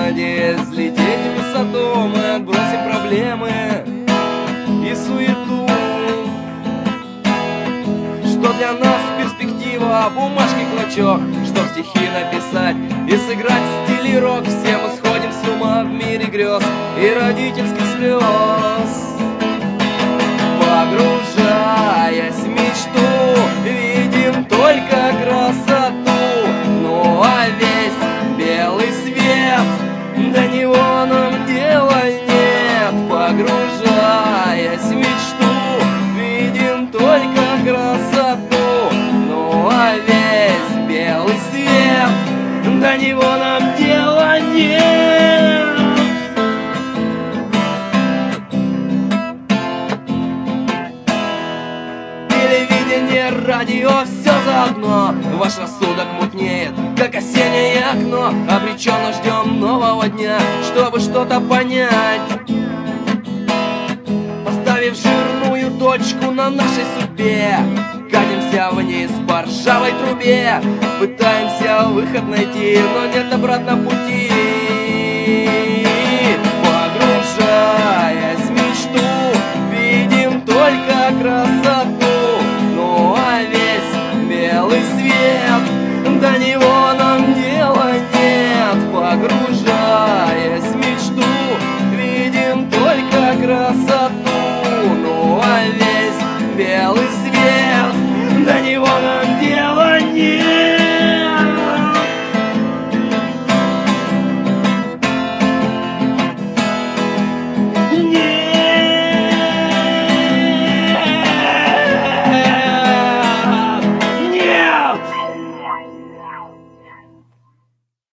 надеясь взлететь в высоту, мы отбросим проблемы и суету. Что для нас перспектива, бумажки клочок, чтоб стихи написать и сыграть в стиле рок. Все мы сходим с ума в мире грез и родительских слез. Погружаясь в мечту, видим только красоту. Ну а весь белый свет, до него нам дела нет. Погружаясь в мечту, видим только красоту. Ну а весь белый свет, до него нам дела нет. Телевидение, радио, все заодно. Ваш рассудок мутнеет, как осеннее окно. Обреченно ждем нового дня, чтобы что-то понять. Поставив жирную точку на нашей судьбе, катимся вниз по ржавой трубе. Пытаемся выход найти, но нет обратно пути. Погружаясь в мечту, видим только красоту. Ну а весь белый свет, до него